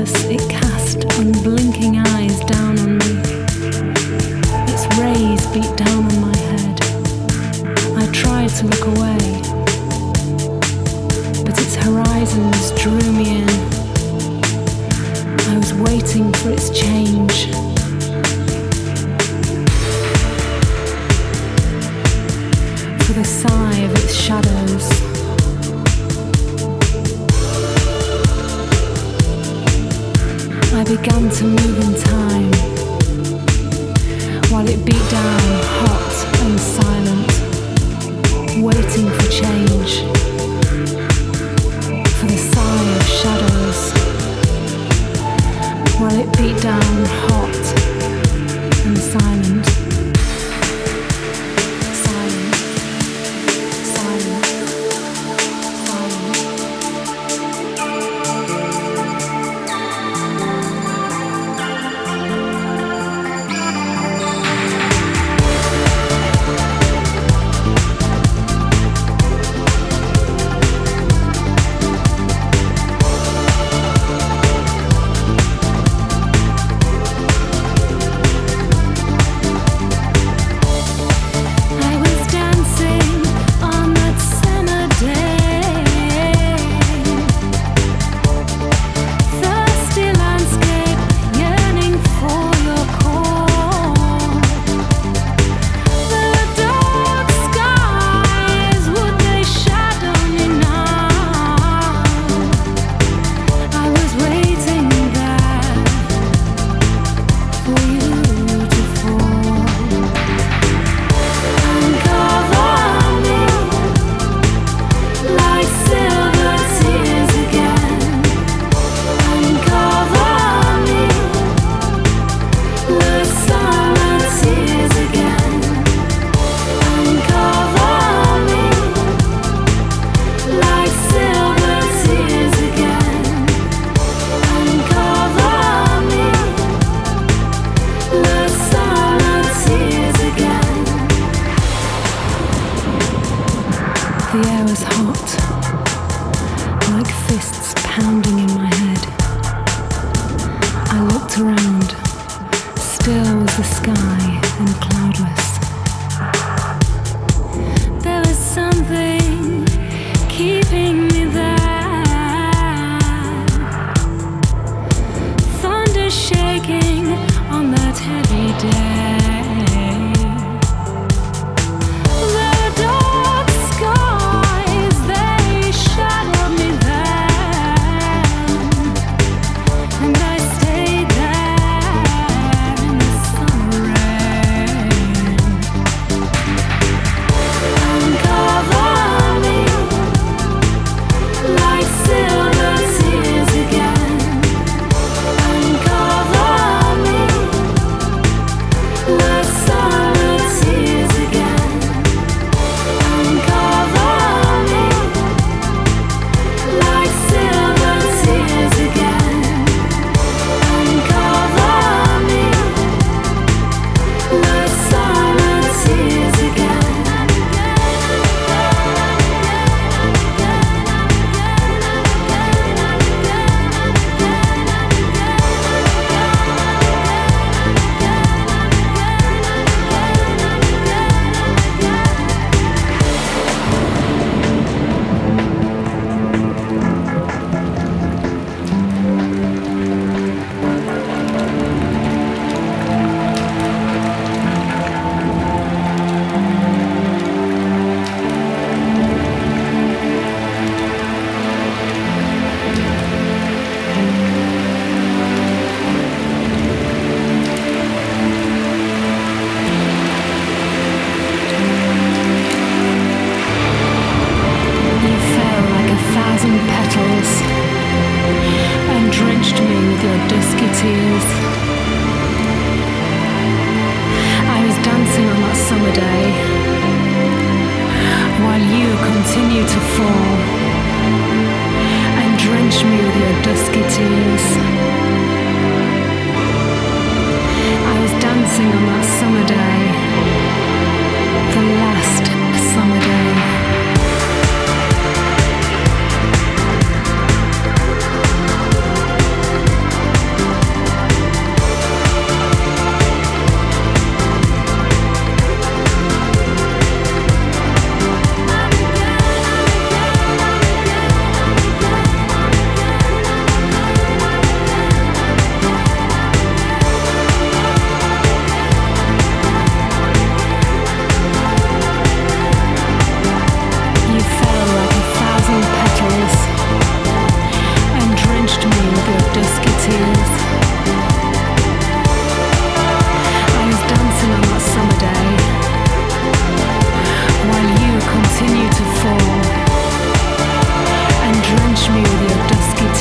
Breathless, it cast unblinking eyes down on me. Its rays beat down on my head. I tried to look away, but its horizons drew me in. I was waiting for its change. For the sigh of its shadows. I began to move in time, while it beat down hot and silent, waiting for change, for the sigh of shadows, while it beat down hot and silent. me with your dusky